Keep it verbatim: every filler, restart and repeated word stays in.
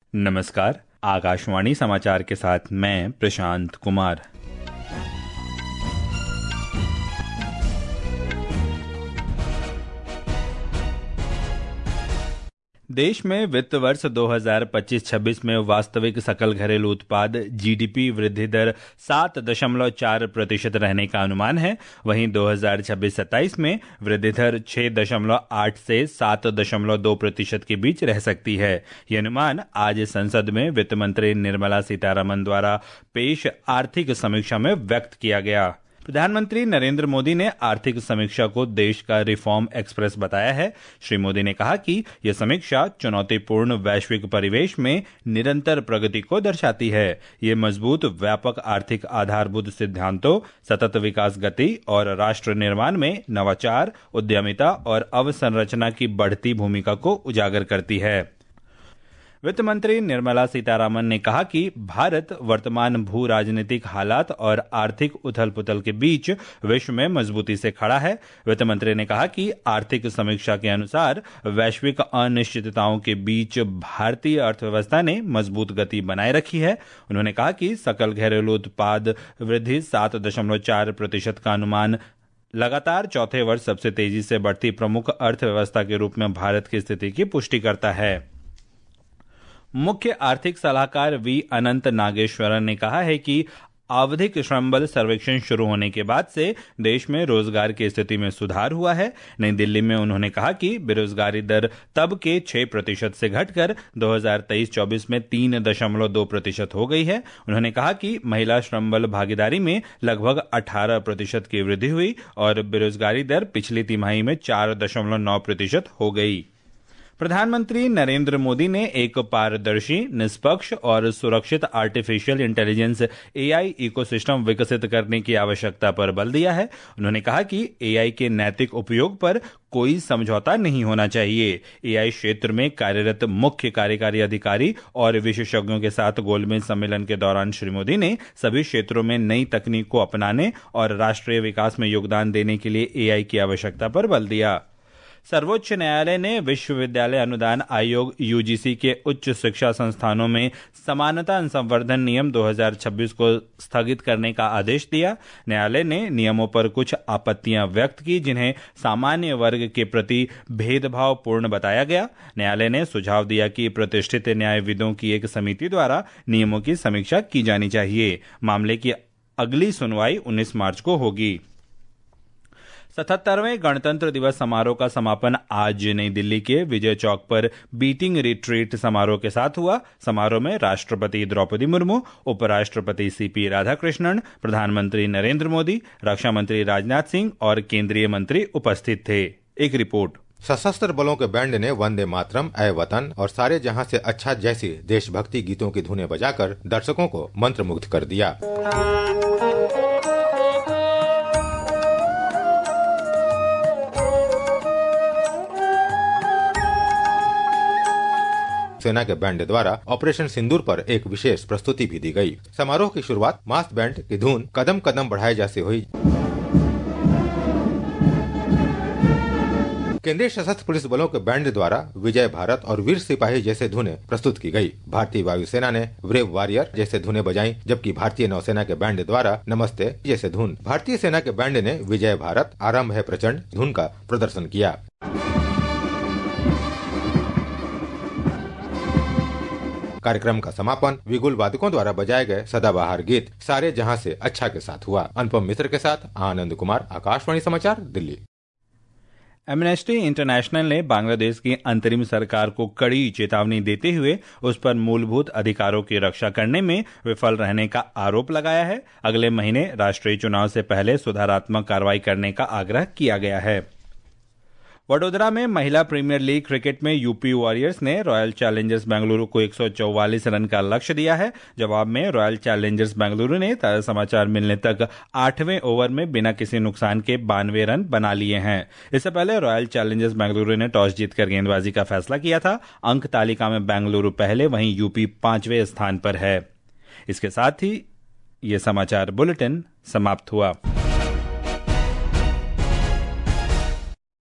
नमस्कार, आकाशवाणी समाचार के साथ मैं प्रशांत कुमार। देश में वित्त वर्ष दो हज़ार पच्चीस छब्बीस में वास्तविक सकल घरेलू उत्पाद जीडीपी वृद्धि दर सात दशमलव चार प्रतिशत रहने का अनुमान है। वहीं दो हज़ार छब्बीस सत्ताईस में वृद्धि दर छह दशमलव आठ से सात दशमलव दो प्रतिशत के बीच रह सकती है। ये अनुमान आज संसद में वित्त मंत्री निर्मला सीतारमण द्वारा पेश आर्थिक समीक्षा में व्यक्त किया गया। प्रधानमंत्री नरेंद्र मोदी ने आर्थिक समीक्षा को देश का रिफॉर्म एक्सप्रेस बताया है। श्री मोदी ने कहा कि यह समीक्षा चुनौतीपूर्ण वैश्विक परिवेश में निरंतर प्रगति को दर्शाती है। ये मजबूत व्यापक आर्थिक आधारभूत सिद्धांतों, सतत विकास गति और राष्ट्र निर्माण में नवाचार, उद्यमिता और अवसंरचना की बढ़ती भूमिका को उजागर करती है। वित्त मंत्री निर्मला सीतारमण ने कहा कि भारत वर्तमान भू राजनीतिक हालात और आर्थिक उथल पुथल के बीच विश्व में मजबूती से खड़ा है। वित्त मंत्री ने कहा कि आर्थिक समीक्षा के अनुसार वैश्विक अनिश्चितताओं के बीच भारतीय अर्थव्यवस्था ने मजबूत गति बनाए रखी है। उन्होंने कहा कि सकल घरेलू उत्पाद वृद्धि सात दशमलव चार प्रतिशत का अनुमान लगातार चौथे वर्ष सबसे तेजी से बढ़ती प्रमुख अर्थव्यवस्था के रूप में भारत की स्थिति की पुष्टि करता है। मुख्य आर्थिक सलाहकार वी अनंत नागेश्वरन ने कहा है कि आवधिक श्रम बल सर्वेक्षण शुरू होने के बाद से देश में रोजगार की स्थिति में सुधार हुआ है। नई दिल्ली में उन्होंने कहा कि बेरोजगारी दर तब के छह प्रतिशत से घटकर दो हज़ार तेईस चौबीस में तीन दशमलव दो प्रतिशत हो गई है। उन्होंने कहा कि महिला श्रम बल भागीदारी में लगभग अठारह प्रतिशत की वृद्धि हुई और बेरोजगारी दर पिछली तिमाही में चार दशमलव नौ प्रतिशत हो गई। प्रधानमंत्री नरेंद्र मोदी ने एक पारदर्शी, निष्पक्ष और सुरक्षित आर्टिफिशियल इंटेलिजेंस एआई इकोसिस्टम विकसित करने की आवश्यकता पर बल दिया है। उन्होंने कहा कि एआई के नैतिक उपयोग पर कोई समझौता नहीं होना चाहिए। एआई क्षेत्र में कार्यरत मुख्य कार्यकारी अधिकारी और विशेषज्ञों के साथ गोलमेज सम्मेलन के दौरान श्री मोदी ने सभी क्षेत्रों में नई तकनीक को अपनाने और राष्ट्रीय विकास में योगदान देने के लिए एआई की आवश्यकता पर बल दिया। सर्वोच्च न्यायालय ने विश्वविद्यालय अनुदान आयोग यूजीसी के उच्च शिक्षा संस्थानों में समानता संवर्धन नियम दो हज़ार छब्बीस को स्थगित करने का आदेश दिया। न्यायालय ने नियमों पर कुछ आपत्तियां व्यक्त की जिन्हें सामान्य वर्ग के प्रति भेदभावपूर्ण बताया गया। न्यायालय ने सुझाव दिया कि प्रतिष्ठित न्यायविदों की एक समिति द्वारा नियमों की समीक्षा की जानी चाहिए। मामले की अगली सुनवाई उन्नीस मार्च को होगी। सतहत्तरवें गणतंत्र दिवस समारोह का समापन आज नई दिल्ली के विजय चौक पर बीटिंग रिट्रीट समारोह के साथ हुआ। समारोह में राष्ट्रपति द्रौपदी मुर्मू, उपराष्ट्रपति सीपी राधाकृष्णन, प्रधानमंत्री नरेंद्र मोदी, रक्षा मंत्री राजनाथ सिंह और केंद्रीय मंत्री उपस्थित थे। एक रिपोर्ट। सशस्त्र बलों के बैंड ने वंदे मातरम, ऐ वतन और सारे जहां से अच्छा जैसी देशभक्ति गीतों की धुनें बजाकर दर्शकों को मंत्रमुग्ध कर दिया। सेना के बैंड द्वारा ऑपरेशन सिंदूर पर एक विशेष प्रस्तुति भी दी गई। समारोह की शुरुआत मास बैंड की धुन कदम कदम बढ़ाए जैसे हुई। केंद्रीय सशस्त्र पुलिस बलों के बैंड द्वारा विजय भारत और वीर सिपाही जैसे धुनें प्रस्तुत की गई। भारतीय वायुसेना ने ब्रेव वॉरियर जैसे धुनें बजाई, जबकि भारतीय नौसेना के बैंड द्वारा नमस्ते जैसे धुन। भारतीय सेना के बैंड ने विजय भारत, आरंभ है प्रचंड धुन का प्रदर्शन किया। कार्यक्रम का समापन विगुल वादकों द्वारा बजाए गए सदाबहार गीत सारे जहां से अच्छा के साथ हुआ। अनुपम मिश्र के साथ आनंद कुमार, आकाशवाणी समाचार, दिल्ली। एमनेस्टी इंटरनेशनल ने बांग्लादेश की अंतरिम सरकार को कड़ी चेतावनी देते हुए उस पर मूलभूत अधिकारों की रक्षा करने में विफल रहने का आरोप लगाया है। अगले महीने राष्ट्रीय चुनाव से पहले सुधारात्मक कार्रवाई करने का आग्रह किया गया है। वडोदरा में महिला प्रीमियर लीग क्रिकेट में यूपी वॉरियर्स ने रॉयल चैलेंजर्स बेंगलुरु को एक सौ चौवालीस रन का लक्ष्य दिया है। जवाब में रॉयल चैलेंजर्स बेंगलुरु ने ताजा समाचार मिलने तक आठवें ओवर में बिना किसी नुकसान के बानवे रन बना लिए हैं। इससे पहले रॉयल चैलेंजर्स बेंगलुरु ने टॉस जीतकर गेंदबाजी का फैसला किया था। अंक तालिका में बेंगलुरु पहले, वहीं यूपी पांचवें स्थान पर है। इसके साथ ही ये समाचार बुलेटिन समाप्त हुआ।